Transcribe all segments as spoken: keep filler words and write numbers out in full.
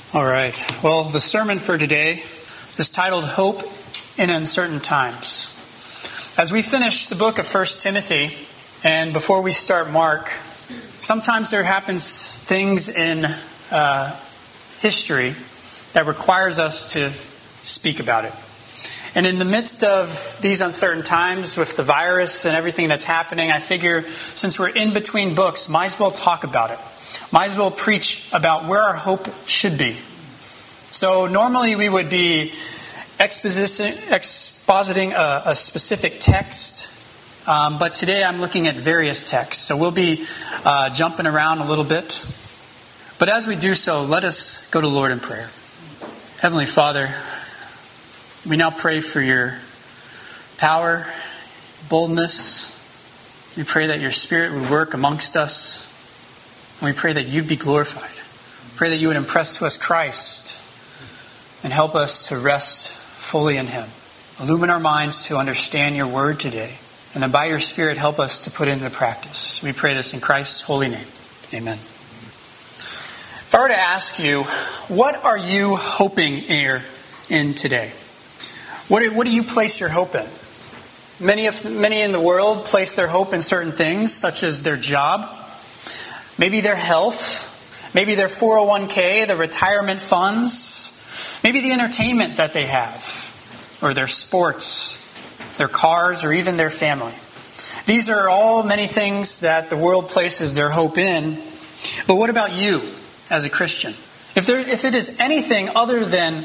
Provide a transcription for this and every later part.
All right. Well, the sermon for today is titled Hope in Uncertain Times. As we finish the book of First Timothy, and before we start Mark, sometimes there happens things in uh, history that requires us to speak about it. And in the midst of these uncertain times with the virus and everything that's happening, I figure since we're in between books, might as well talk about it. Might as well preach about where our hope should be. So normally we would be expositing, expositing a, a specific text, um, but today I'm looking at various texts. So we'll be uh, jumping around a little bit. But as we do so, let us go to the Lord in prayer. Heavenly Father, we now pray for your power, boldness. We pray that your Spirit would work amongst us. And we pray that you'd be glorified. We pray that you would impress to us Christ and help us to rest fully in Him. Illumine our minds to understand your word today. And then by your Spirit, help us to put it into practice. We pray this in Christ's holy name. Amen. If I were to ask you, what are you hoping in today? What do, what do you place your hope in? Many of many in the world place their hope in certain things, such as their job, maybe their health, maybe their four oh one k, the retirement funds, maybe the entertainment that they have, or their sports, their cars, or even their family. These are all many things that the world places their hope in. But what about you as a Christian? If there, if it is anything other than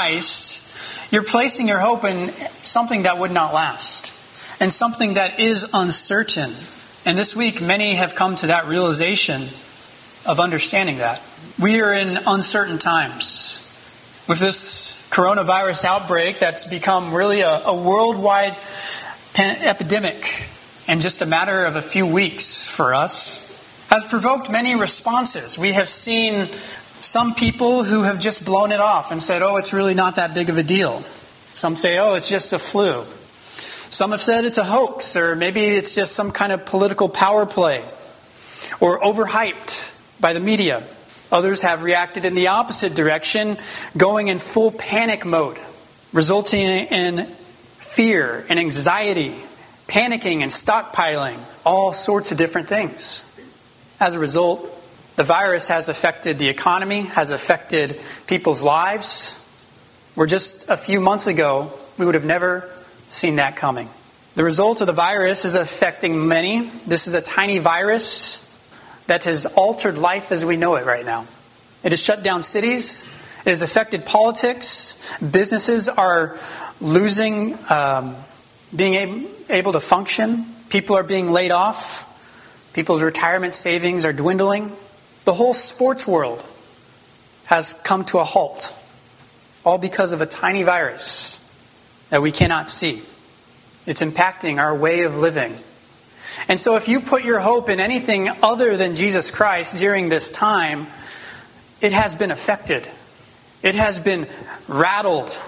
Christ, you're placing your hope in something that would not last, and something that is uncertain. And this week, many have come to that realization of understanding that. We are in uncertain times. With this coronavirus outbreak that's become really a, a worldwide pan- epidemic in just a matter of a few weeks for us, has provoked many responses. We have seen some people who have just blown it off and said, oh, it's really not that big of a deal. Some say, oh, it's just a flu. Some have said it's a hoax, or maybe it's just some kind of political power play, or overhyped by the media. Others have reacted in the opposite direction, going in full panic mode, resulting in fear and anxiety, panicking and stockpiling, all sorts of different things. As a result, the virus has affected the economy, has affected people's lives. Where just a few months ago, we would have never seen that coming. The result of the virus is affecting many. This is a tiny virus that has altered life as we know it right now. It has shut down cities. It has affected politics. Businesses are losing, um, being able, able to function. People are being laid off. People's retirement savings are dwindling. The whole sports world has come to a halt, all because of a tiny virus that we cannot see. It's impacting our way of living. And so if you put your hope in anything other than Jesus Christ during this time, it has been affected. It has been rattled.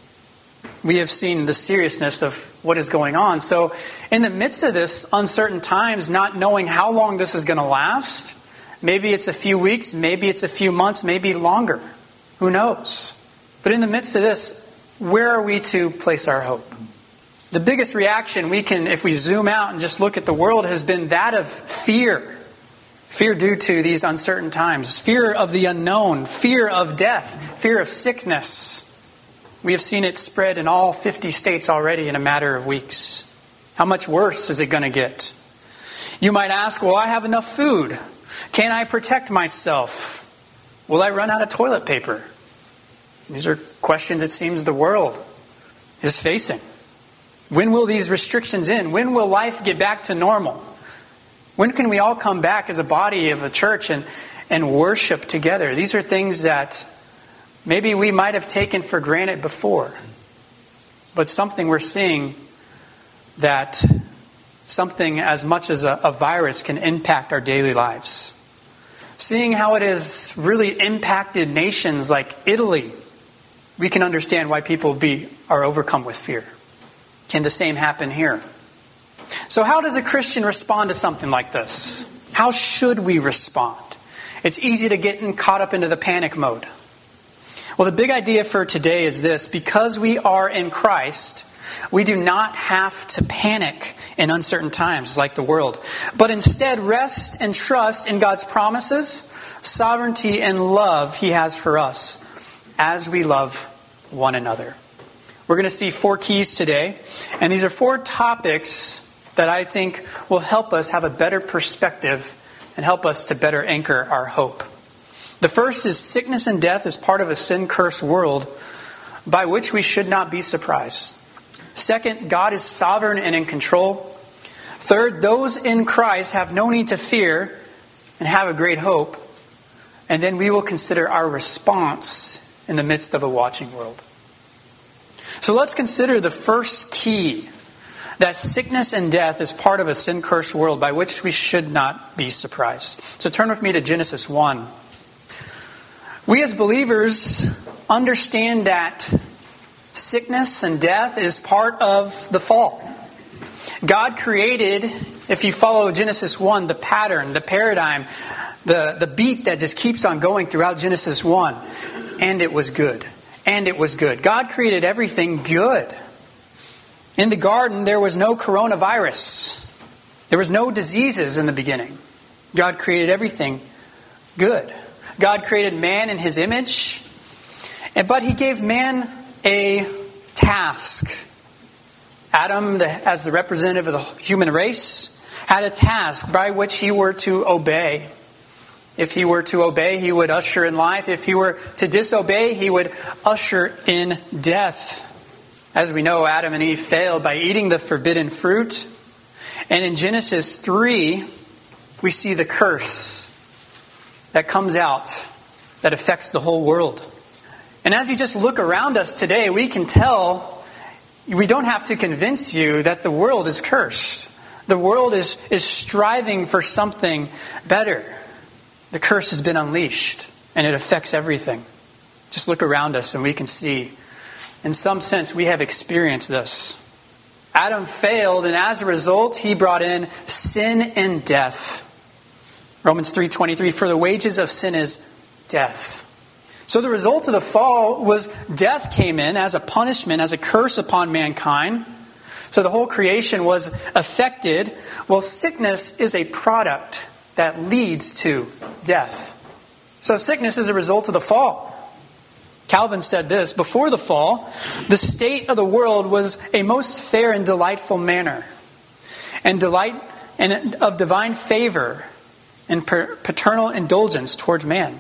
We have seen the seriousness of what is going on. So in the midst of this uncertain times, not knowing how long this is going to last, maybe it's a few weeks, maybe it's a few months, maybe longer. Who knows? But in the midst of this, where are we to place our hope? The biggest reaction we can, if we zoom out and just look at the world, has been that of fear. Fear due to these uncertain times. Fear of the unknown. Fear of death. Fear of sickness. We have seen it spread in all fifty states already in a matter of weeks. How much worse is it going to get? You might ask, well, I have enough food. Can I protect myself? Will I run out of toilet paper? These are questions it seems the world is facing. When will these restrictions end? When will life get back to normal? When can we all come back as a body of a church and, and worship together? These are things that maybe we might have taken for granted before. But something we're seeing that something as much as a, a virus can impact our daily lives. Seeing how it has really impacted nations like Italy, we can understand why people be are overcome with fear. Can the same happen here? So how does a Christian respond to something like this? How should we respond? It's easy to get caught up into the panic mode. Well, the big idea for today is this. Because we are in Christ, we do not have to panic in uncertain times like the world, but instead rest and trust in God's promises, sovereignty, and love He has for us as we love one another. We're going to see four keys today, and these are four topics that I think will help us have a better perspective and help us to better anchor our hope. The first is sickness and death is part of a sin-cursed world by which we should not be surprised. Second, God is sovereign and in control. Third, those in Christ have no need to fear and have a great hope. And then we will consider our response in the midst of a watching world. So let's consider the first key, that sickness and death is part of a sin-cursed world by which we should not be surprised. So turn with me to Genesis one. We as believers understand that sickness and death is part of the fall. God created, if you follow Genesis one, the pattern, the paradigm, the, the beat that just keeps on going throughout Genesis one. And it was good. And it was good. God created everything good. In the garden, there was no coronavirus. There was no diseases in the beginning. God created everything good. God created man in His image. But He gave man a task. Adam, the, as the representative of the human race, had a task by which he were to obey. If he were to obey, he would usher in life. If he were to disobey, he would usher in death. As we know, Adam and Eve failed by eating the forbidden fruit. And in Genesis three, we see the curse that comes out that affects the whole world. And as you just look around us today, we can tell, we don't have to convince you that the world is cursed. The world is, is striving for something better. The curse has been unleashed, and it affects everything. Just look around us and we can see, in some sense, we have experienced this. Adam failed, and as a result, he brought in sin and death. Romans three twenty-three, for the wages of sin is death. So the result of the fall was death came in as a punishment, as a curse upon mankind. So the whole creation was affected. Well, sickness is a product that leads to death. So sickness is a result of the fall. Calvin said this, before the fall, the state of the world was a most fair and delightful manner, and delight and of divine favor and paternal indulgence toward man.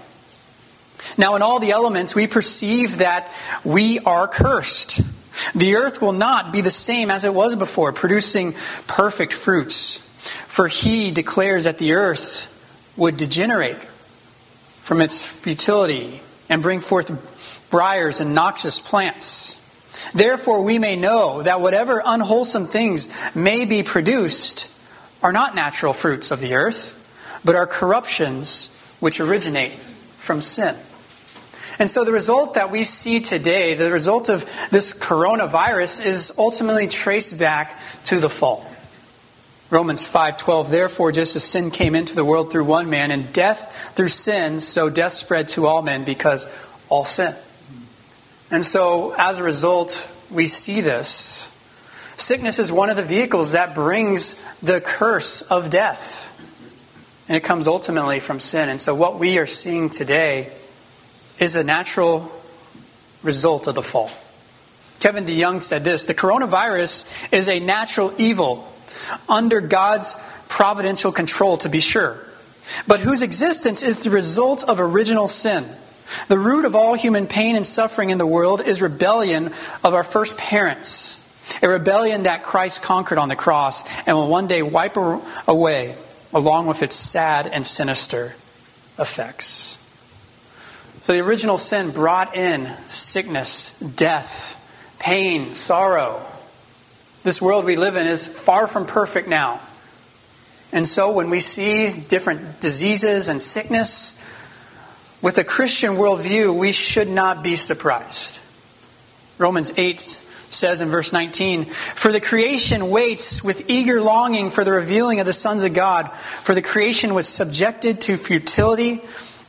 Now in all the elements we perceive that we are cursed. The earth will not be the same as it was before, producing perfect fruits. For he declares that the earth would degenerate from its futility and bring forth briars and noxious plants. Therefore we may know that whatever unwholesome things may be produced are not natural fruits of the earth, but are corruptions which originate from sin. And so the result that we see today, the result of this coronavirus, is ultimately traced back to the fall. Romans five twelve, therefore, just as sin came into the world through one man, and death through sin, so death spread to all men because all sin. And so, as a result, we see this. Sickness is one of the vehicles that brings the curse of death. And it comes ultimately from sin. And so what we are seeing today is a natural result of the fall. Kevin DeYoung said this, the coronavirus is a natural evil under God's providential control, to be sure, but whose existence is the result of original sin. The root of all human pain and suffering in the world is rebellion of our first parents, a rebellion that Christ conquered on the cross and will one day wipe away along with its sad and sinister effects. So the original sin brought in sickness, death, pain, sorrow. This world we live in is far from perfect now. And so when we see different diseases and sickness, with a Christian worldview, we should not be surprised. Romans eight says in verse nineteen, for the creation waits with eager longing for the revealing of the sons of God. For the creation was subjected to futility,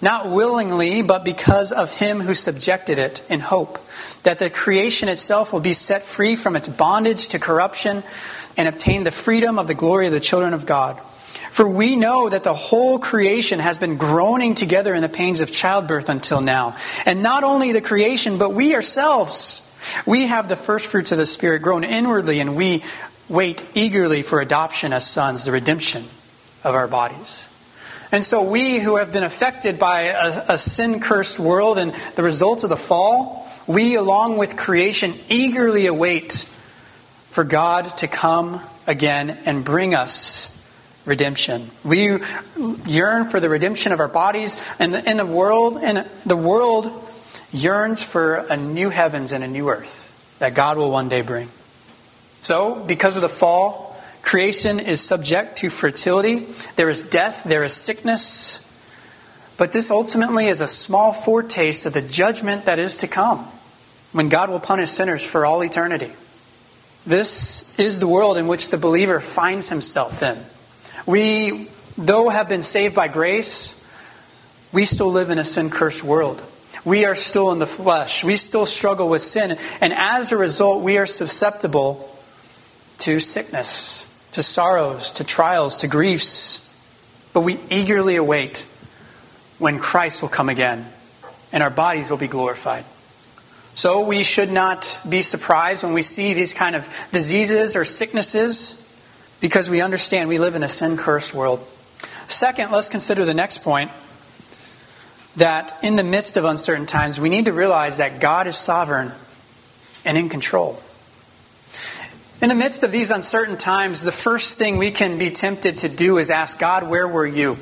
not willingly, but because of him who subjected it, in hope that the creation itself will be set free from its bondage to corruption and obtain the freedom of the glory of the children of God. For we know that the whole creation has been groaning together in the pains of childbirth until now. And not only the creation, but we ourselves, we have the first fruits of the Spirit grown inwardly, and we wait eagerly for adoption as sons, the redemption of our bodies. And so we who have been affected by a, a sin-cursed world and the result of the fall, we along with creation eagerly await for God to come again and bring us redemption. We yearn for the redemption of our bodies, and in the world, and the world yearns for a new heavens and a new earth that God will one day bring. So, because of the fall, creation is subject to fertility. There is death, there is sickness. But this ultimately is a small foretaste of the judgment that is to come, when God will punish sinners for all eternity. This is the world in which the believer finds himself in. We, though have been saved by grace, we still live in a sin-cursed world. We are still in the flesh. We still struggle with sin. And as a result, we are susceptible to sickness, to sorrows, to trials, to griefs. But we eagerly await when Christ will come again and our bodies will be glorified. So we should not be surprised when we see these kind of diseases or sicknesses, because we understand we live in a sin-cursed world. Second, let's consider the next point, that in the midst of uncertain times, we need to realize that God is sovereign and in control. In the midst of these uncertain times, the first thing we can be tempted to do is ask God, where were you?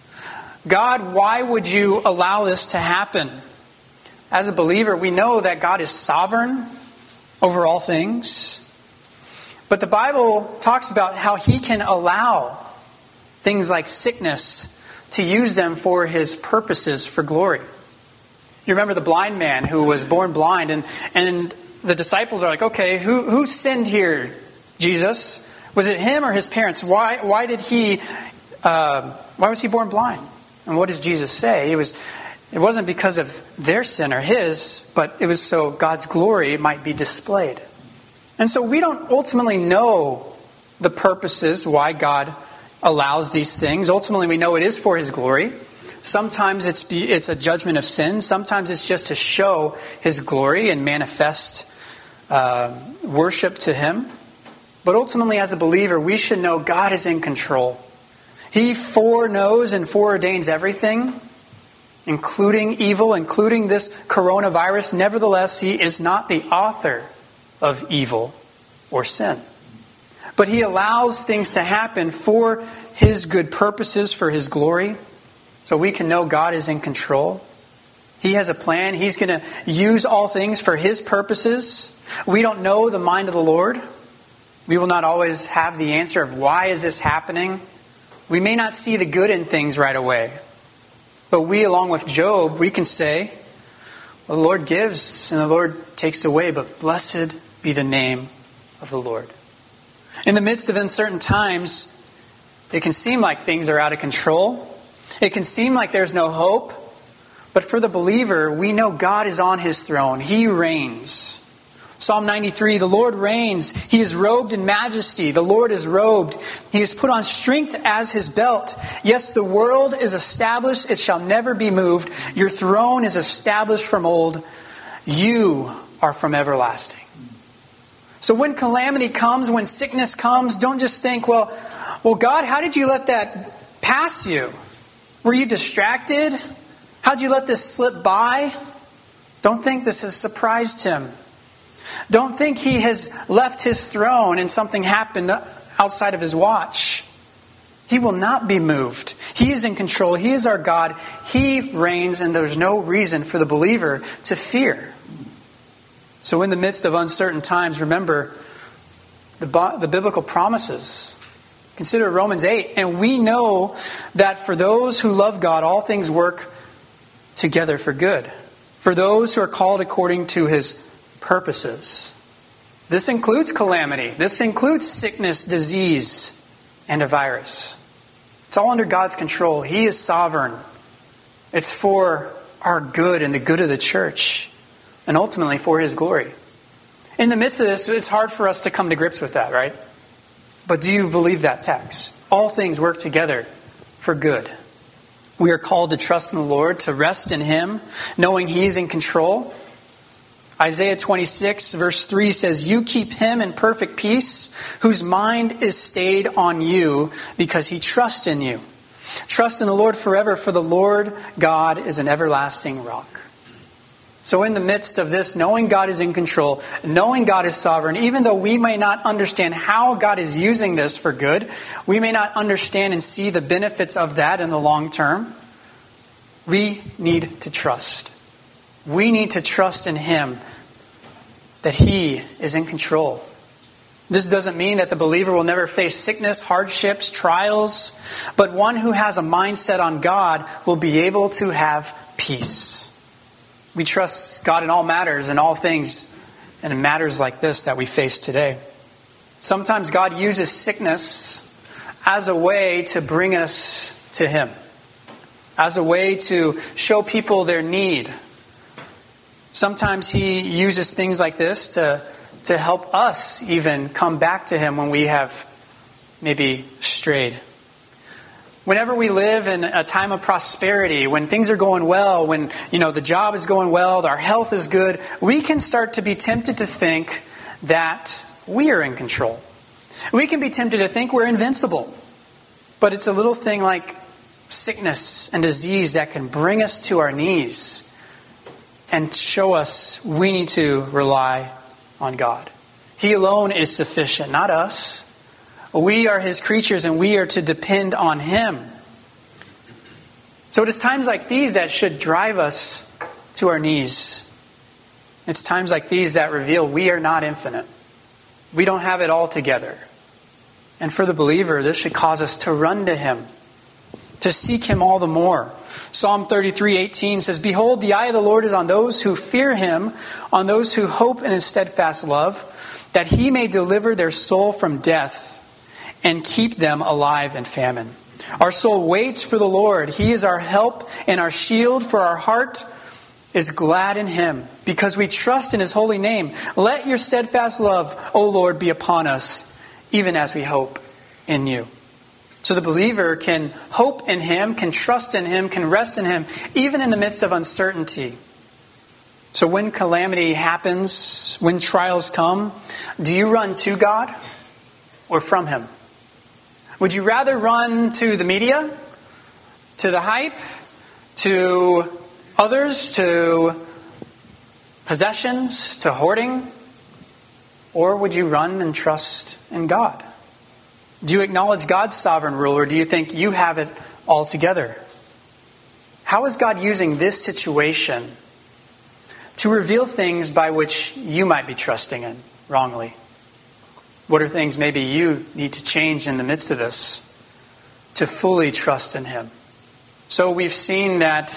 God, why would you allow this to happen? As a believer, we know that God is sovereign over all things. But the Bible talks about how He can allow things like sickness to use them for His purposes for glory. You remember the blind man who was born blind, and, and the disciples are like, okay, who, who sinned here, Jesus? Was it him or his parents? Why why did he uh, why was he born blind? And what does Jesus say? He was it wasn't because of their sin or his, but it was so God's glory might be displayed. And so we don't ultimately know the purposes why God allows these things. Ultimately, we know it is for His glory. Sometimes it's be, it's a judgment of sin. Sometimes it's just to show His glory and manifest uh, worship to Him. But ultimately, as a believer, we should know God is in control. He foreknows and foreordains everything, including evil, including this coronavirus. Nevertheless, He is not the author of evil or sin. But He allows things to happen for His good purposes, for His glory. So we can know God is in control. He has a plan. He's going to use all things for His purposes. We don't know the mind of the Lord. We will not always have the answer of why is this happening. We may not see the good in things right away. But we, along with Job, we can say, well, the Lord gives and the Lord takes away, but blessed be the name of the Lord. In the midst of uncertain times, it can seem like things are out of control. It can seem like there's no hope. But for the believer, we know God is on His throne. He reigns. Psalm ninety-three, the Lord reigns. He is robed in majesty. The Lord is robed. He has put on strength as His belt. Yes, the world is established. It shall never be moved. Your throne is established from old. You are from everlasting. So when calamity comes, when sickness comes, don't just think, well, well, God, how did you let that pass you? Were you distracted? How'd you let this slip by? Don't think this has surprised Him. Don't think He has left His throne and something happened outside of His watch. He will not be moved. He is in control. He is our God. He reigns, and there's no reason for the believer to fear. So in the midst of uncertain times, remember the, the biblical promises. Consider Romans eight. And we know that for those who love God, all things work together for good. For those who are called according to His purposes. This includes calamity. This includes sickness, disease, and a virus. It's all under God's control. He is sovereign. It's for our good and the good of the church, and ultimately for His glory. In the midst of this, it's hard for us to come to grips with that, right? But do you believe that text? All things work together for good. We are called to trust in the Lord, to rest in Him, knowing He is in control. Isaiah twenty-six verse three says, "You keep him in perfect peace, whose mind is stayed on you, because he trusts in you. Trust in the Lord forever, for the Lord God is an everlasting rock." So in the midst of this, knowing God is in control, knowing God is sovereign, even though we may not understand how God is using this for good, we may not understand and see the benefits of that in the long term, we need to trust. We need to trust in Him that He is in control. This doesn't mean that the believer will never face sickness, hardships, trials, but one who has a mindset on God will be able to have peace. We trust God in all matters and all things, and in matters like this that we face today. Sometimes God uses sickness as a way to bring us to Him, as a way to show people their need. Sometimes He uses things like this to, to help us even come back to Him when we have maybe strayed. Whenever we live in a time of prosperity, when things are going well, when you know the job is going well, our health is good, we can start to be tempted to think that we are in control. We can be tempted to think we're invincible. But it's a little thing like sickness and disease that can bring us to our knees and show us we need to rely on God. He alone is sufficient, not us. We are His creatures and we are to depend on Him. So it is times like these that should drive us to our knees. It's times like these that reveal we are not infinite. We don't have it all together. And for the believer, this should cause us to run to Him, to seek Him all the more. Psalm thirty-three eighteen says, "Behold, the eye of the Lord is on those who fear Him, on those who hope in His steadfast love, that He may deliver their soul from death and keep them alive in famine." Our soul waits for the Lord. He is our help and our shield, for our heart is glad in Him, because we trust in His holy name. Let your steadfast love, O Lord, be upon us, even as we hope in you. So the believer can hope in Him, can trust in Him, can rest in Him, even in the midst of uncertainty. So when calamity happens, when trials come, do you run to God or from Him? Would you rather run to the media, to the hype, to others, to possessions, to hoarding? Or would you run and trust in God? Do you acknowledge God's sovereign rule, or do you think you have it all together? How is God using this situation to reveal things by which you might be trusting in wrongly? What are things maybe you need to change in the midst of this to fully trust in Him? So we've seen that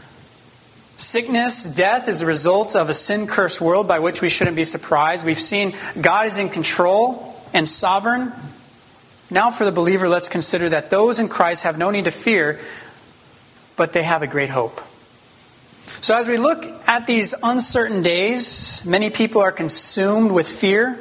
sickness, death is a result of a sin-cursed world by which we shouldn't be surprised. We've seen God is in control and sovereign. Now for the believer, let's consider that those in Christ have no need to fear, but they have a great hope. So as we look at these uncertain days, many people are consumed with fear.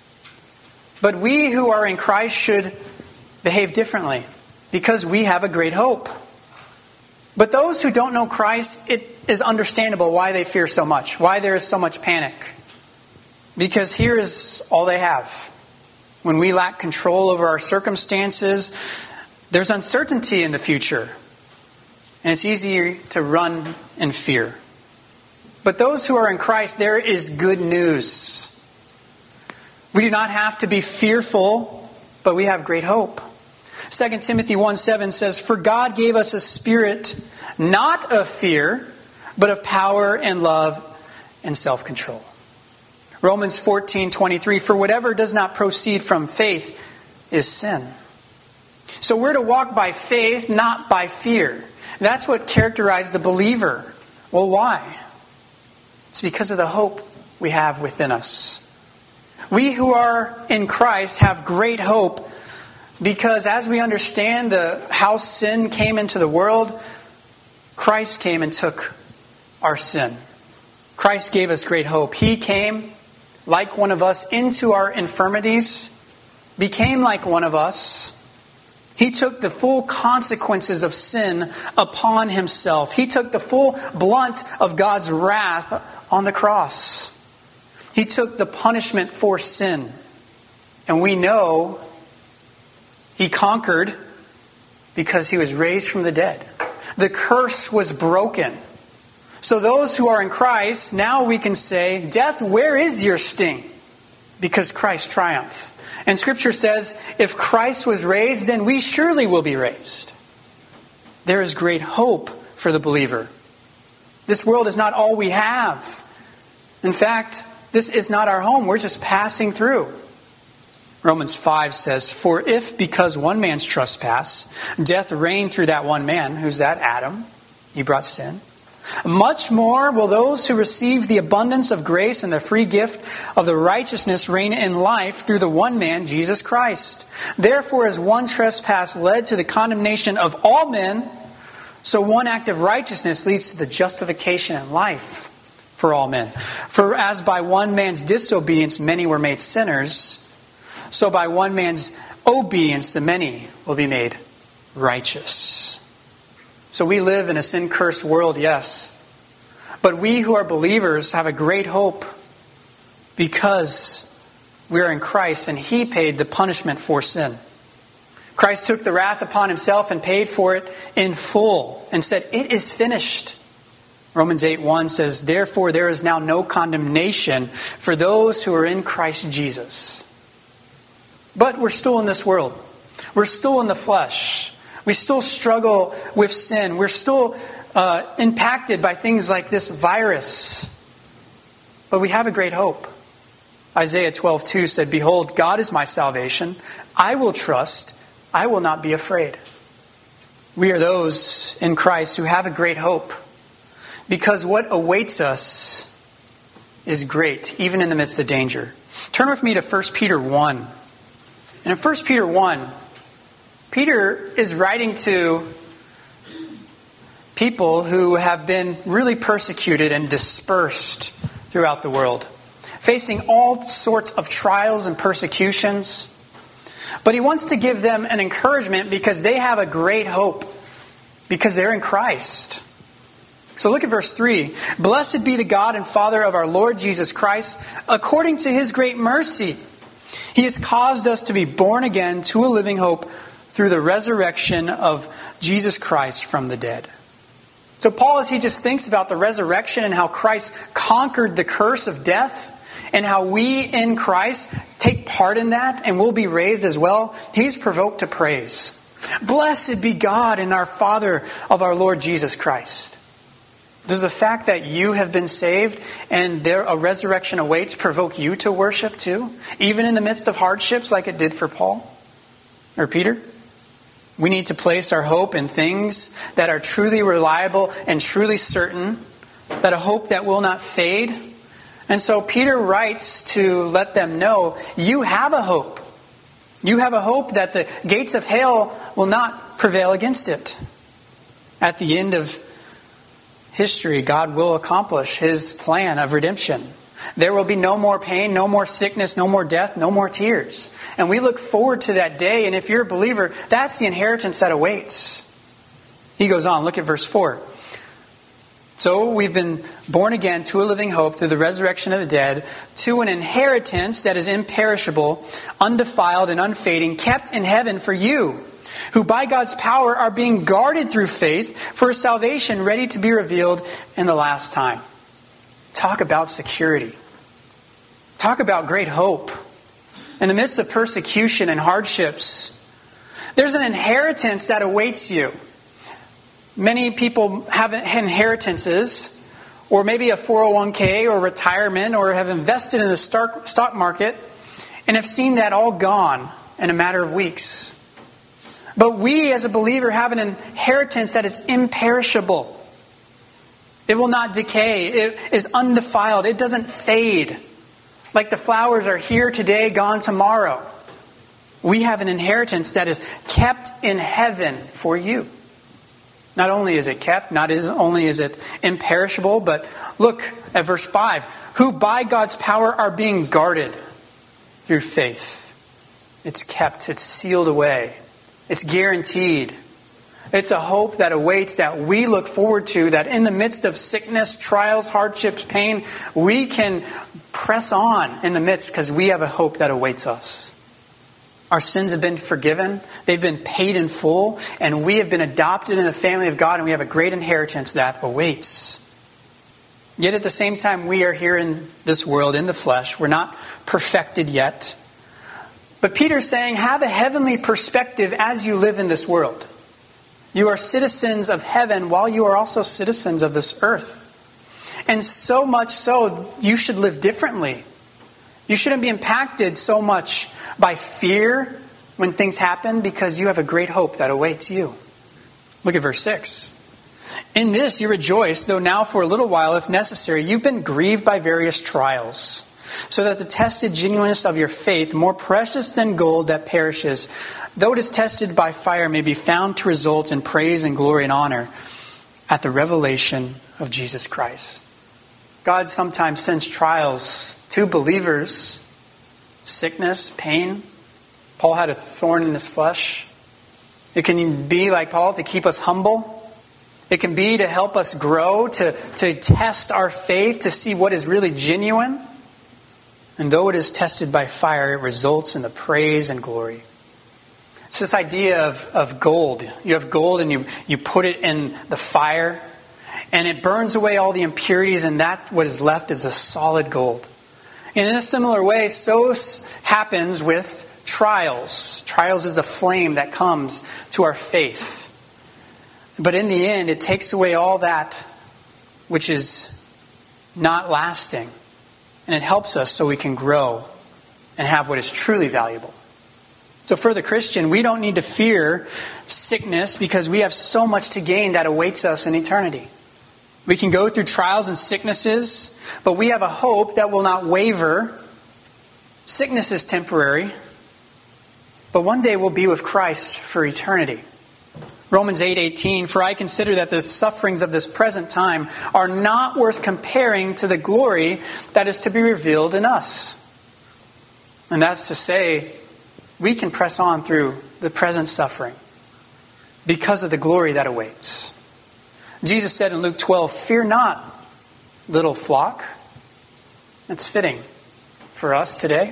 But we who are in Christ should behave differently, because we have a great hope. But those who don't know Christ, it is understandable why they fear so much, why there is so much panic. Because here is all they have. When we lack control over our circumstances, there's uncertainty in the future. And it's easier to run in fear. But those who are in Christ, there is good news. We do not have to be fearful, but we have great hope. Second Timothy one seven says, "For God gave us a spirit not of fear, but of power and love and self-control." Romans fourteen twenty-three, "For whatever does not proceed from faith is sin." So we're to walk by faith, not by fear. That's what characterized the believer. Well, why? It's because of the hope we have within us. We who are in Christ have great hope, because as we understand the how sin came into the world, Christ came and took our sin. Christ gave us great hope. He came like one of us into our infirmities, became like one of us. He took the full consequences of sin upon himself. He took the full blunt of God's wrath on the cross. He took the punishment for sin. And we know he conquered because he was raised from the dead. The curse was broken. So those who are in Christ, now we can say, death, where is your sting? Because Christ triumphed. And Scripture says, if Christ was raised, then we surely will be raised. There is great hope for the believer. This world is not all we have. In fact, this is not our home. We're just passing through. Romans five says, for if because one man's trespass, death reigned through that one man, who's that? Adam. He brought sin. Much more will those who receive the abundance of grace and the free gift of the righteousness reign in life through the one man, Jesus Christ. Therefore, as one trespass led to the condemnation of all men, so one act of righteousness leads to the justification and life for all men. For as by one man's disobedience many were made sinners, so by one man's obedience the many will be made righteous. So we live in a sin-cursed world, yes. But we who are believers have a great hope because we are in Christ and He paid the punishment for sin. Christ took the wrath upon Himself and paid for it in full and said, it is finished. Romans eight one says, therefore there is now no condemnation for those who are in Christ Jesus. But we're still in this world. We're still in the flesh. We still struggle with sin. We're still uh, impacted by things like this virus. But we have a great hope. Isaiah twelve two said, behold, God is my salvation. I will trust. I will not be afraid. We are those in Christ who have a great hope. Because what awaits us is great, even in the midst of danger. Turn with me to First Peter one. And in First Peter one, Peter is writing to people who have been really persecuted and dispersed throughout the world, facing all sorts of trials and persecutions. But he wants to give them an encouragement because they have a great hope, because they're in Christ. So look at verse three. Blessed be the God and Father of our Lord Jesus Christ, according to His great mercy. He has caused us to be born again to a living hope through the resurrection of Jesus Christ from the dead. So Paul, as he just thinks about the resurrection and how Christ conquered the curse of death, and how we in Christ take part in that and will be raised as well, he's provoked to praise. Blessed be God and our Father of our Lord Jesus Christ. Does the fact that you have been saved and there a resurrection awaits provoke you to worship too? Even in the midst of hardships like it did for Paul or Peter? We need to place our hope in things that are truly reliable and truly certain, that a hope that will not fade. And so Peter writes to let them know, you have a hope. You have a hope that the gates of hell will not prevail against it. At the end of history, God will accomplish His plan of redemption. There will be no more pain, no more sickness, no more death, no more tears. And we look forward to that day. And if you're a believer, that's the inheritance that awaits. He goes on, look at verse four. So we've been born again to a living hope through the resurrection of the dead, to an inheritance that is imperishable, undefiled and unfading, kept in heaven for you, who by God's power are being guarded through faith for a salvation ready to be revealed in the last time. Talk about security. Talk about great hope. In the midst of persecution and hardships, there's an inheritance that awaits you. Many people have inheritances, or maybe a four oh one k or retirement, or have invested in the stock market and have seen that all gone in a matter of weeks. But we as a believer have an inheritance that is imperishable. It will not decay. It is undefiled. It doesn't fade. Like the flowers are here today, gone tomorrow. We have an inheritance that is kept in heaven for you. Not only is it kept, not is, only is it imperishable, but look at verse five. Who by God's power are being guarded through faith. It's kept, it's sealed away, it's guaranteed. It's a hope that awaits, that we look forward to, that in the midst of sickness, trials, hardships, pain, we can press on in the midst because we have a hope that awaits us. Our sins have been forgiven. They've been paid in full. And we have been adopted in the family of God. And we have a great inheritance that awaits. Yet at the same time, we are here in this world, in the flesh. We're not perfected yet. But Peter's saying, have a heavenly perspective as you live in this world. You are citizens of heaven while you are also citizens of this earth. And so much so, you should live differently. You shouldn't be impacted so much by fear when things happen because you have a great hope that awaits you. Look at verse six. In this you rejoice, though now for a little while, if necessary, you've been grieved by various trials, so that the tested genuineness of your faith, more precious than gold that perishes, though it is tested by fire, may be found to result in praise and glory and honor at the revelation of Jesus Christ. God sometimes sends trials to believers, sickness, pain. Paul had a thorn in his flesh. It can be, like Paul, to keep us humble. It can be to help us grow, to, to test our faith, to see what is really genuine. And though it is tested by fire, it results in the praise and glory. It's this idea of, of gold. You have gold and you, you put it in the fire, and it burns away all the impurities, and that what is left is a solid gold. And in a similar way, so happens with trials. Trials is the flame that comes to our faith. But in the end, it takes away all that which is not lasting. And it helps us so we can grow and have what is truly valuable. So for the Christian, we don't need to fear sickness because we have so much to gain that awaits us in eternity. We can go through trials and sicknesses, but we have a hope that will not waver. Sickness is temporary, but one day we'll be with Christ for eternity. Romans eight eighteen, for I consider that the sufferings of this present time are not worth comparing to the glory that is to be revealed in us. And that's to say, we can press on through the present suffering because of the glory that awaits. Jesus said in Luke twelve, fear not, little flock. That's fitting for us today.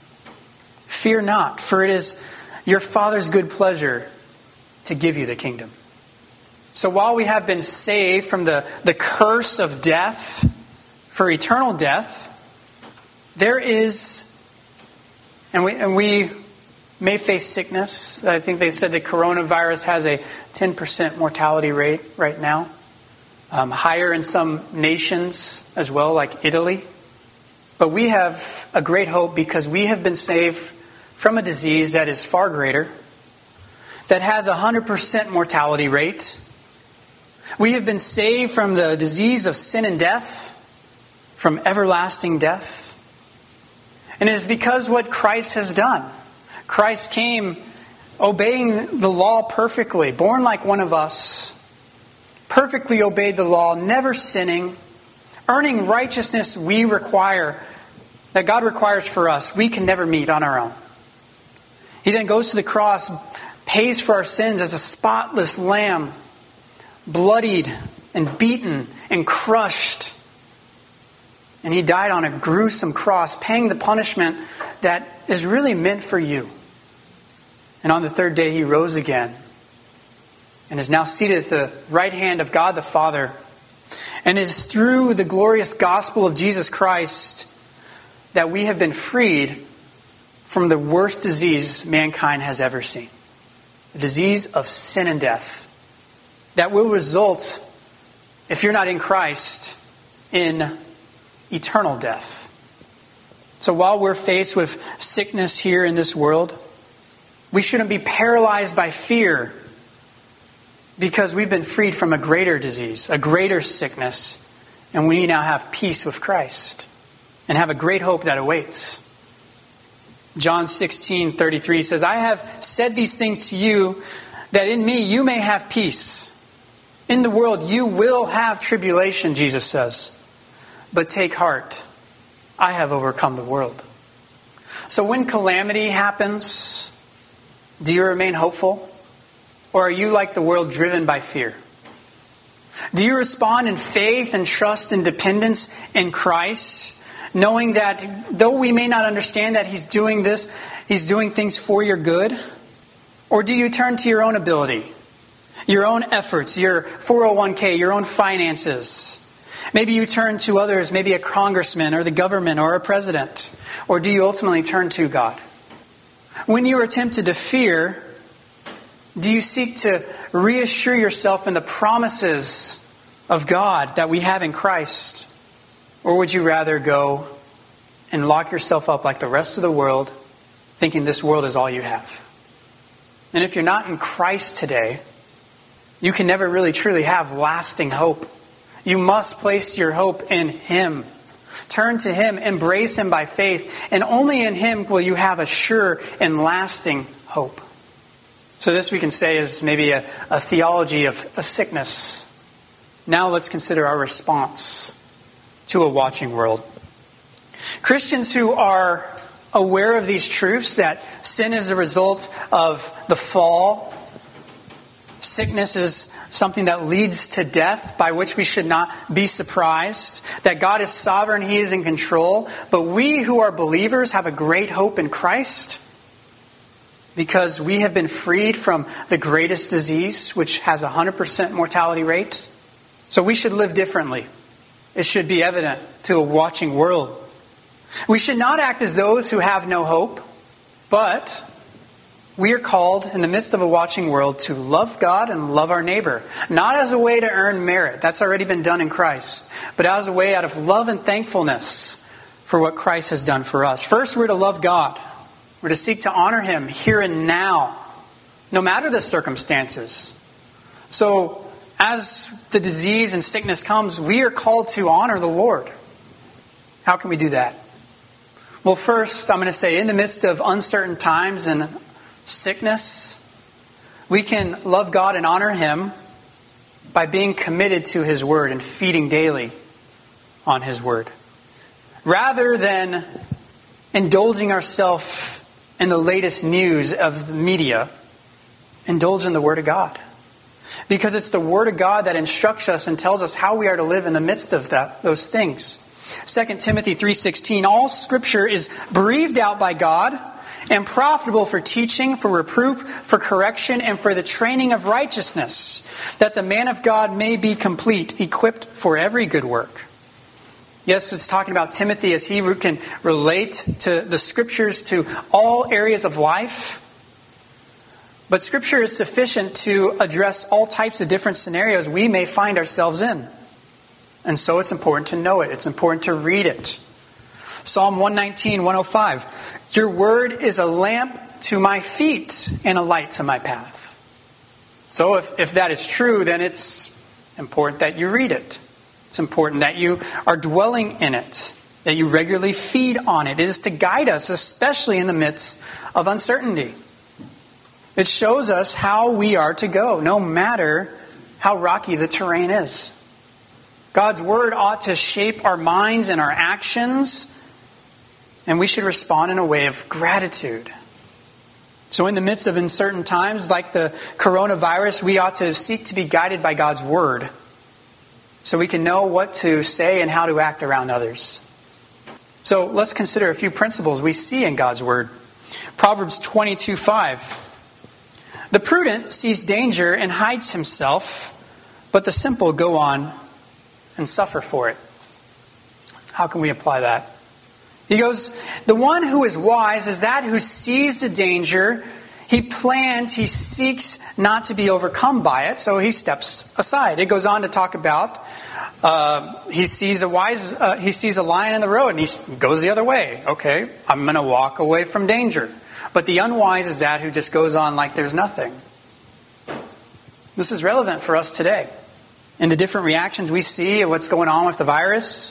Fear not, for it is your Father's good pleasure to give you the kingdom. So while we have been saved from the, the curse of death, for eternal death, there is, and we, and we may face sickness. I think they said the coronavirus has a ten percent mortality rate right now. Um, higher in some nations as well, like Italy. But we have a great hope because we have been saved from a disease that is far greater, that has a one hundred percent mortality rate. We have been saved from the disease of sin and death, from everlasting death. And it is because what Christ has done. Christ came obeying the law perfectly, born like one of us, perfectly obeyed the law, never sinning, earning righteousness we require, that God requires for us, we can never meet on our own. He then goes to the cross, pays for our sins as a spotless lamb, bloodied and beaten and crushed. And He died on a gruesome cross, paying the punishment that is really meant for you. And on the third day He rose again and is now seated at the right hand of God the Father. And it is through the glorious gospel of Jesus Christ that we have been freed from the worst disease mankind has ever seen. The disease of sin and death. That will result, if you're not in Christ, in eternal death. So while we're faced with sickness here in this world, we shouldn't be paralyzed by fear because we've been freed from a greater disease, a greater sickness, and we now have peace with Christ and have a great hope that awaits. John sixteen thirty-three says, I have said these things to you that in me you may have peace. In the world you will have tribulation, Jesus says. But take heart. I have overcome the world. So when calamity happens, do you remain hopeful? Or are you like the world, driven by fear? Do you respond in faith and trust and dependence in Christ, knowing that though we may not understand that He's doing this, He's doing things for your good? Or do you turn to your own ability, your own efforts, your four oh one k, your own finances? Maybe you turn to others, maybe a congressman or the government or a president. Or do you ultimately turn to God? When you are tempted to fear, do you seek to reassure yourself in the promises of God that we have in Christ? Or would you rather go and lock yourself up like the rest of the world, thinking this world is all you have? And if you're not in Christ today, you can never really truly have lasting hope. You must place your hope in Him. Turn to Him, embrace Him by faith, and only in Him will you have a sure and lasting hope. So this we can say is maybe a, a theology of, of sickness. Now let's consider our response to a watching world. Christians who are aware of these truths, that sin is a result of the fall, sickness is something that leads to death, by which we should not be surprised, that God is sovereign, He is in control, but we who are believers have a great hope in Christ, because we have been freed from the greatest disease, which has a one hundred percent mortality rate. So we should live differently. It should be evident to a watching world. We should not act as those who have no hope, but we are called in the midst of a watching world to love God and love our neighbor. Not as a way to earn merit. That's already been done in Christ. But as a way out of love and thankfulness for what Christ has done for us. First, we're to love God. We're to seek to honor Him here and now, no matter the circumstances. So, as the disease and sickness comes, we are called to honor the Lord. How can we do that? Well, first, I'm going to say, in the midst of uncertain times and sickness, we can love God and honor Him by being committed to His Word and feeding daily on His Word. Rather than indulging ourselves in the latest news of the media, indulge in the Word of God. Because it's the Word of God that instructs us and tells us how we are to live in the midst of that, those things. Second Timothy three sixteen, all Scripture is breathed out by God and profitable for teaching, for reproof, for correction, and for the training of righteousness, that the man of God may be complete, equipped for every good work. Yes, it's talking about Timothy as he can relate to the Scriptures to all areas of life. But Scripture is sufficient to address all types of different scenarios we may find ourselves in. And so it's important to know it. It's important to read it. Psalm one nineteen, one oh five. Your word is a lamp to my feet and a light to my path. So if, if that is true, then it's important that you read it. It's important that you are dwelling in it, that you regularly feed on it. It is to guide us, especially in the midst of uncertainty. It shows us how we are to go, no matter how rocky the terrain is. God's Word ought to shape our minds and our actions, and we should respond in a way of gratitude. So in the midst of uncertain times, like the coronavirus, we ought to seek to be guided by God's Word, so we can know what to say and how to act around others. So let's consider a few principles we see in God's Word. Proverbs twenty-two five. The prudent sees danger and hides himself, but the simple go on and suffer for it. How can we apply that? He goes, the one who is wise is that who sees the danger. He plans, he seeks not to be overcome by it, so he steps aside. It goes on to talk about uh, he sees a wise, uh, he sees a lion in the road and he goes the other way. Okay, I'm going to walk away from danger. But the unwise is that who just goes on like there's nothing. This is relevant for us today. In the different reactions we see of what's going on with the virus,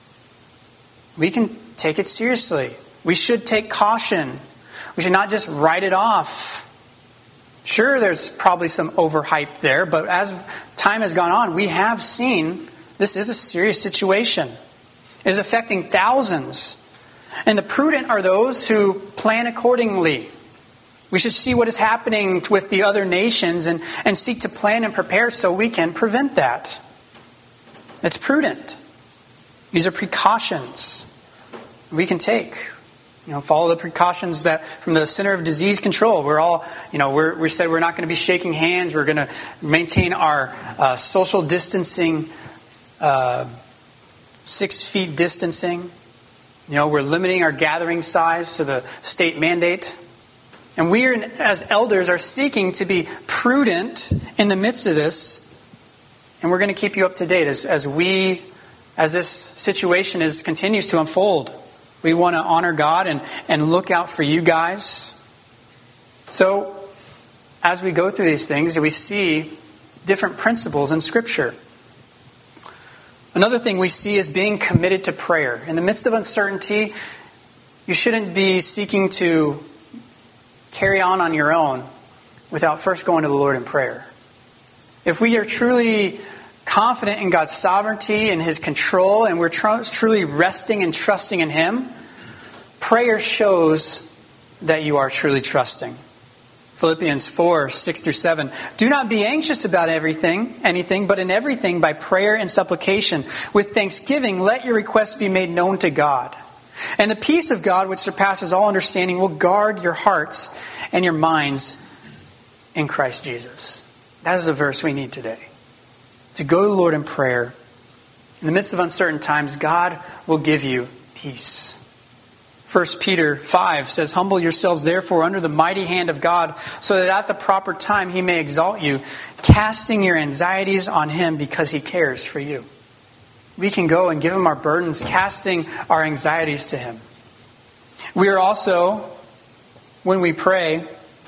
we can take it seriously. We should take caution. We should not just write it off. Sure, there's probably some overhype there, but as time time has gone on, we have seen this is a serious situation. It is affecting thousands. And the prudent are those who plan accordingly. We should see what is happening with the other nations and, and seek to plan and prepare so we can prevent that. It's prudent. These are precautions we can take. You know, follow the precautions that from the Center of Disease Control. We're all, you know, we're, we said we're not going to be shaking hands. We're going to maintain our uh, social distancing, uh, six feet distancing. You know, we're limiting our gathering size to the state mandate. And we, are, as elders, are seeking to be prudent in the midst of this. And we're going to keep you up to date as, as we, as this situation is continues to unfold. We want to honor God and, and look out for you guys. So, as we go through these things, we see different principles in Scripture. Another thing we see is being committed to prayer. In the midst of uncertainty, you shouldn't be seeking to carry on on your own without first going to the Lord in prayer. If we are truly confident in God's sovereignty and His control, and we're tr- truly resting and trusting in Him, prayer shows that you are truly trusting. Philippians four, six through seven. Do not be anxious about everything, anything, but in everything by prayer and supplication. With thanksgiving, let your requests be made known to God. And the peace of God, which surpasses all understanding, will guard your hearts and your minds in Christ Jesus. That is a verse we need today. To go to the Lord in prayer. In the midst of uncertain times, God will give you peace. First Peter five says, humble yourselves therefore under the mighty hand of God, so that at the proper time He may exalt you, casting your anxieties on Him because He cares for you. We can go and give Him our burdens, casting our anxieties to Him. We are also, when we pray,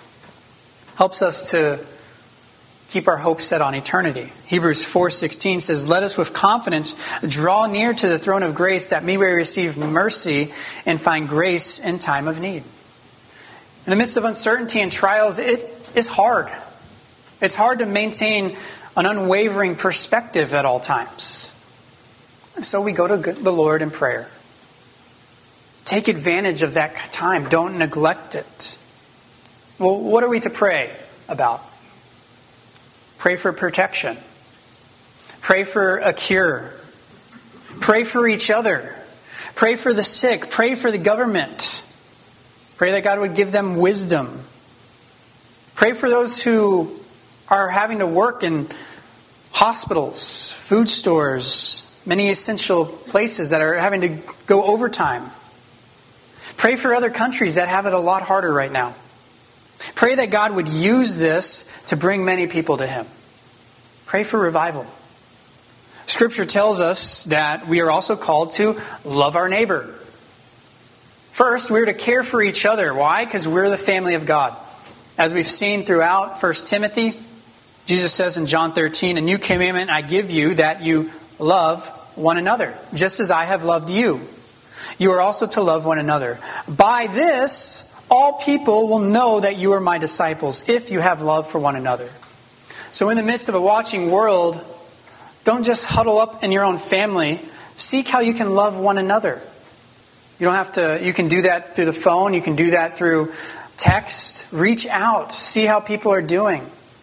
helps us to keep our hope set on eternity. Hebrews four sixteen says, let us with confidence draw near to the throne of grace that we may receive mercy and find grace in time of need. In the midst of uncertainty and trials, it is hard. It's hard to maintain an unwavering perspective at all times. And so we go to the Lord in prayer. Take advantage of that time. Don't neglect it. Well, what are we to pray about? Pray for protection. Pray for a cure. Pray for each other. Pray for the sick. Pray for the government. Pray that God would give them wisdom. Pray for those who are having to work in hospitals, food stores, many essential places that are having to go overtime. Pray for other countries that have it a lot harder right now. Pray that God would use this to bring many people to Him. Pray for revival. Scripture tells us that we are also called to love our neighbor. First, we're to care for each other. Why? Because we're the family of God. As we've seen throughout First Timothy, Jesus says in John thirteen, a new commandment I give you, that you love one another, just as I have loved you. You are also to love one another. By this, all people will know that you are my disciples, if you have love for one another. So in the midst of a watching world, don't just huddle up in your own family. Seek how you can love one another. You don't have to, you can do that through the phone. You can do that through text. Reach out. See how people are doing.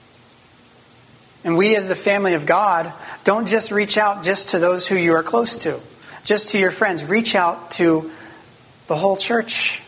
And we as the family of God, don't just reach out just to those who you are close to. Just to your friends. Reach out to the whole church.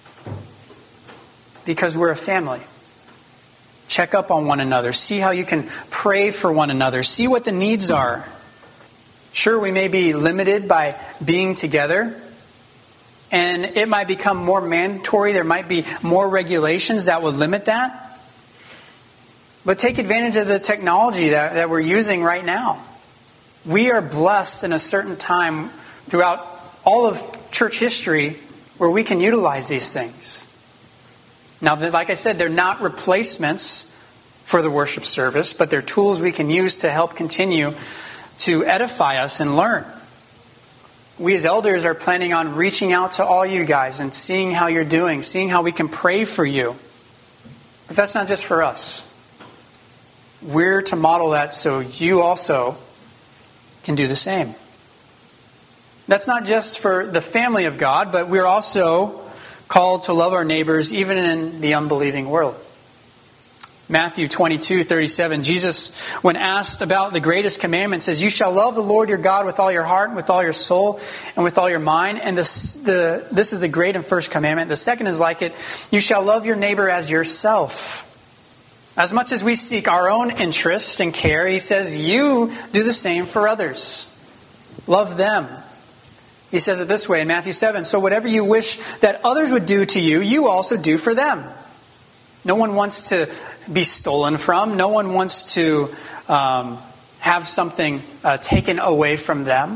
Because we're a family. Check up on one another. See how you can pray for one another. See what the needs are. Sure, we may be limited by being together. And it might become more mandatory. There might be more regulations that would limit that. But take advantage of the technology that, that we're using right now. We are blessed in a certain time throughout all of church history where we can utilize these things. Now, like I said, they're not replacements for the worship service, but they're tools we can use to help continue to edify us and learn. We as elders are planning on reaching out to all you guys and seeing how you're doing, seeing how we can pray for you. But that's not just for us. we're to model that so you also can do the same. That's not just for the family of God, but we're also called to love our neighbors even in the unbelieving world. Matthew twenty-two thirty-seven, Jesus, when asked about the greatest commandment, says, "You shall love the Lord your God with all your heart, and with all your soul, and with all your mind." And this, the, this is the great and first commandment. The second is like it. You shall love your neighbor as yourself. As much as we seek our own interest and care, he says, you do the same for others. Love them. He says it this way in Matthew seven, "So whatever you wish that others would do to you, you also do for them." No one wants to be stolen from. No one wants to um, have something uh, taken away from them.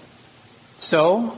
So,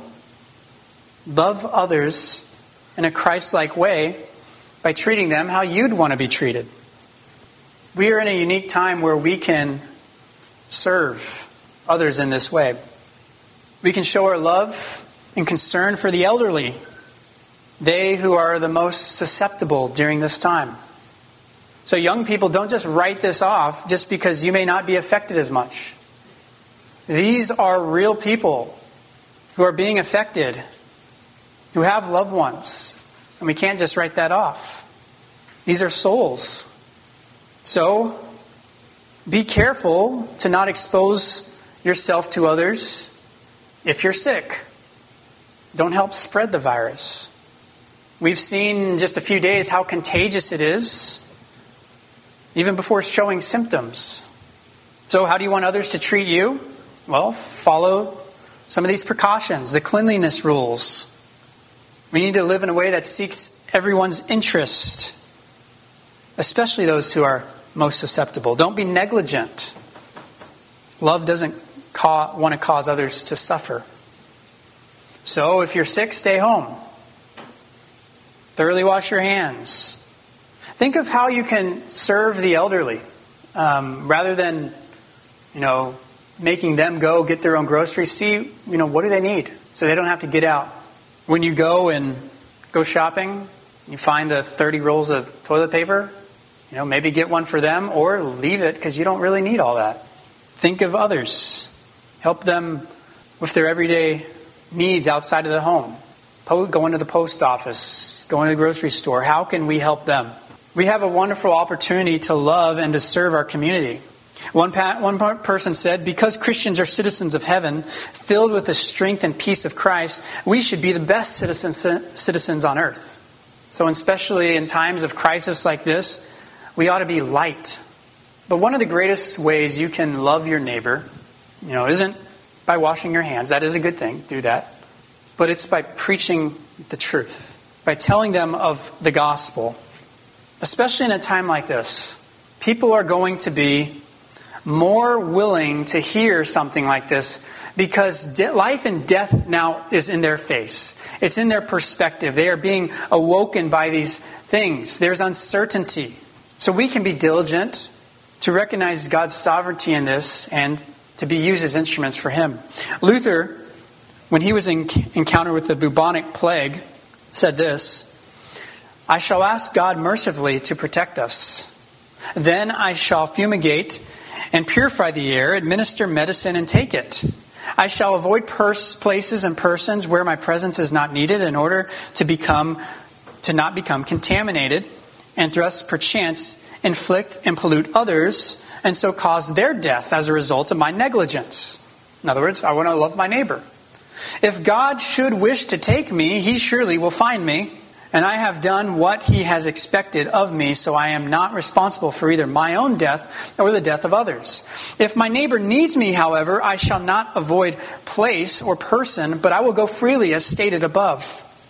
love others in a Christ-like way by treating them how you'd want to be treated. We are in a unique time where we can serve others in this way. We can show our love and concern for the elderly, they who are the most susceptible during this time. So young people, don't just write this off just because you may not be affected as much. These are real people who are being affected, who have loved ones, and we can't just write that off. These are souls. So, be careful to not expose yourself to others if you're sick. Don't help spread the virus. We've seen in just a few days how contagious it is, even before showing symptoms. So how do you want others to treat you? Well, follow some of these precautions, the cleanliness rules. We need to live in a way that seeks everyone's interest, especially those who are most susceptible. Don't be negligent. Love doesn't ca- want to cause others to suffer. So if you're sick, stay home. Thoroughly wash your hands. Think of how you can serve the elderly um, rather than, you know, making them go get their own groceries. See, you know, what do they need so they don't have to get out. When you go and go shopping, you find the thirty rolls of toilet paper. You know, maybe get one for them or leave it because you don't really need all that. Think of others. Help them with their everyday needs outside of the home. Going to the post office, going to the grocery store. How can we help them? We have a wonderful opportunity to love and to serve our community. One, pa- one person said, because Christians are citizens of heaven, filled with the strength and peace of Christ, we should be the best citizens, citizens on earth. So especially in times of crisis like this, we ought to be light. But one of the greatest ways you can love your neighbor, you know, isn't by washing your hands. That is a good thing. Do that. But it's by preaching the truth, by telling them of the gospel. Especially in a time like this, people are going to be more willing to hear something like this because de- life and death now is in their face. It's in their perspective. They are being awoken by these things. There's uncertainty. So we can be diligent to recognize God's sovereignty in this and to be used as instruments for Him. Luther, when he was in encounter with the bubonic plague, said this, "I shall ask God mercifully to protect us. Then I shall fumigate and purify the air, administer medicine and take it. I shall avoid pers- places and persons where my presence is not needed in order to become, to not become contaminated, and thus perchance inflict and pollute others, and so cause their death as a result of my negligence." In other words, I want to love my neighbor. "If God should wish to take me, He surely will find me, and I have done what He has expected of me, so I am not responsible for either my own death or the death of others. If my neighbor needs me, however, I shall not avoid place or person, but I will go freely as stated above.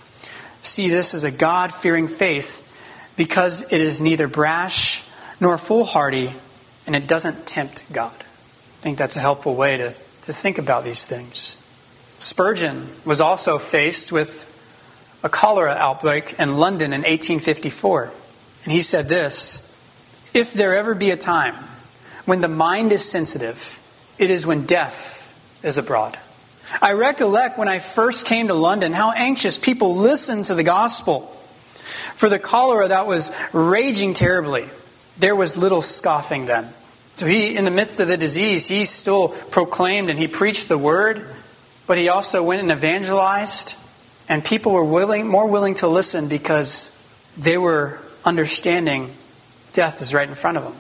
See this as a God-fearing faith, because it is neither brash nor foolhardy, and it doesn't tempt God." I think that's a helpful way to, to think about these things. Spurgeon was also faced with a cholera outbreak in London in eighteen fifty-four. And he said this, "If there ever be a time when the mind is sensitive, it is when death is abroad. I recollect when I first came to London how anxious people listened to the gospel. For the cholera that was raging terribly, there was little scoffing then. So he, in the midst of the disease, he still proclaimed and he preached the word, but he also went and evangelized, and people were willing, more willing to listen because they were understanding death is right in front of them.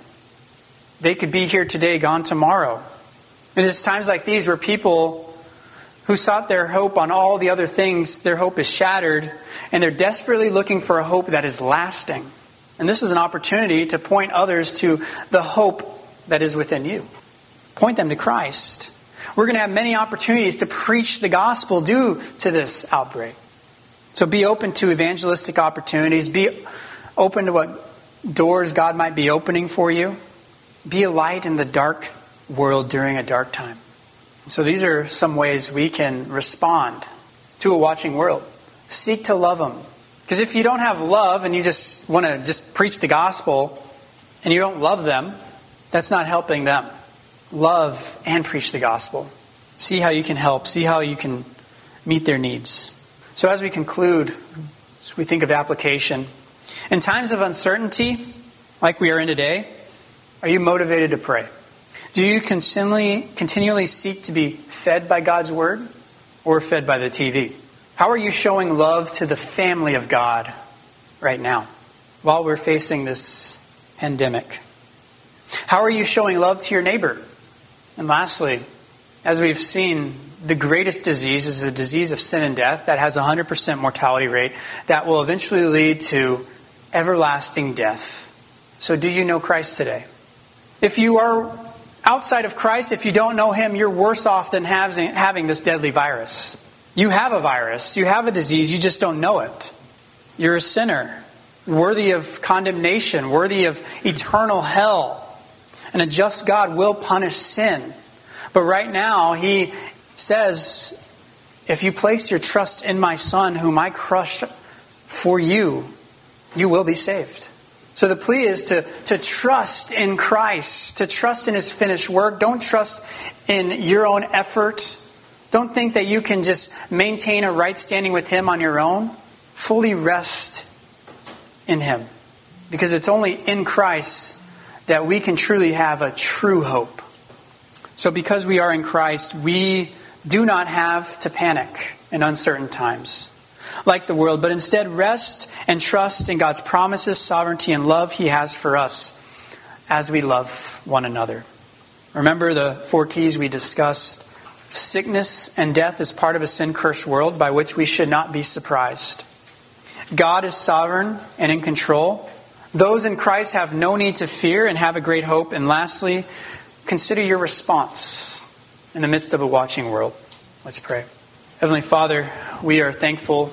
They could be here today, gone tomorrow. And it's times like these where people who sought their hope on all the other things, their hope is shattered, and they're desperately looking for a hope that is lasting. And this is an opportunity to point others to the hope that is within you. Point them to Christ. We're going to have many opportunities to preach the gospel due to this outbreak. So be open to evangelistic opportunities. Be open to what doors God might be opening for you. Be a light in the dark world during a dark time. So these are some ways we can respond to a watching world. Seek to love them. Because if you don't have love and you just want to just preach the gospel and you don't love them, that's not helping them. Love and preach the gospel. See how you can help. See how you can meet their needs. So as we conclude, as we think of application, in times of uncertainty, like we are in today, are you motivated to pray? Do you continually, continually seek to be fed by God's word or fed by the T V? How are you showing love to the family of God right now while we're facing this pandemic? How are you showing love to your neighbor? And lastly, as we've seen, the greatest disease is the disease of sin and death that has a one hundred percent mortality rate that will eventually lead to everlasting death. So do you know Christ today? If you are outside of Christ, if you don't know Him, you're worse off than having, having this deadly virus. You have a virus. You have a disease. You just don't know it. You're a sinner, worthy of condemnation, worthy of eternal hell. And a just God will punish sin. But right now, He says, if you place your trust in my Son, whom I crushed for you, you will be saved. So the plea is to, to trust in Christ, to trust in His finished work. Don't trust in your own effort. Don't think that you can just maintain a right standing with Him on your own. Fully rest in Him. Because it's only in Christ that we can truly have a true hope. So because we are in Christ, we do not have to panic in uncertain times like the world, but instead rest and trust in God's promises, sovereignty, and love He has for us as we love one another. Remember the four keys we discussed. Sickness and death is part of a sin-cursed world by which we should not be surprised. God is sovereign and in control. Those in Christ have no need to fear and have a great hope. And lastly, consider your response in the midst of a watching world. Let's pray. Heavenly Father, we are thankful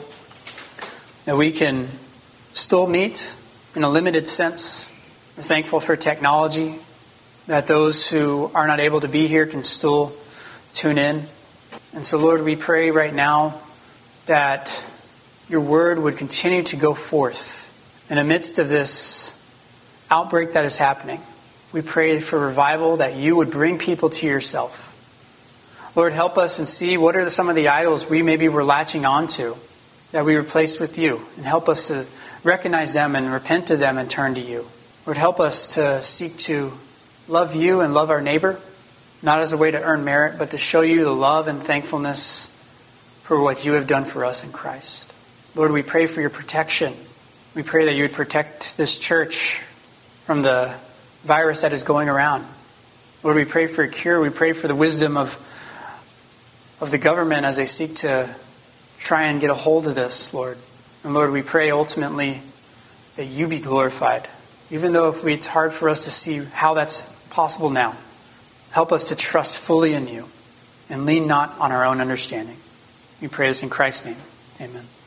that we can still meet in a limited sense. We're thankful for technology, that those who are not able to be here can still tune in. And so, Lord, we pray right now that your word would continue to go forth in the midst of this outbreak that is happening. We pray for revival, that you would bring people to yourself. Lord, help us and see what are some of the idols we maybe were latching onto that we replaced with you. And help us to recognize them and repent of them and turn to you. Lord, help us to seek to love you and love our neighbor, not as a way to earn merit, but to show you the love and thankfulness for what you have done for us in Christ. Lord, we pray for your protection. We pray that you would protect this church from the virus that is going around. Lord, we pray for a cure. We pray for the wisdom of, of the government as they seek to try and get a hold of this, Lord. And Lord, we pray ultimately that you be glorified. Even though if we, it's hard for us to see how that's possible now. Help us to trust fully in you and lean not on our own understanding. We pray this in Christ's name. Amen.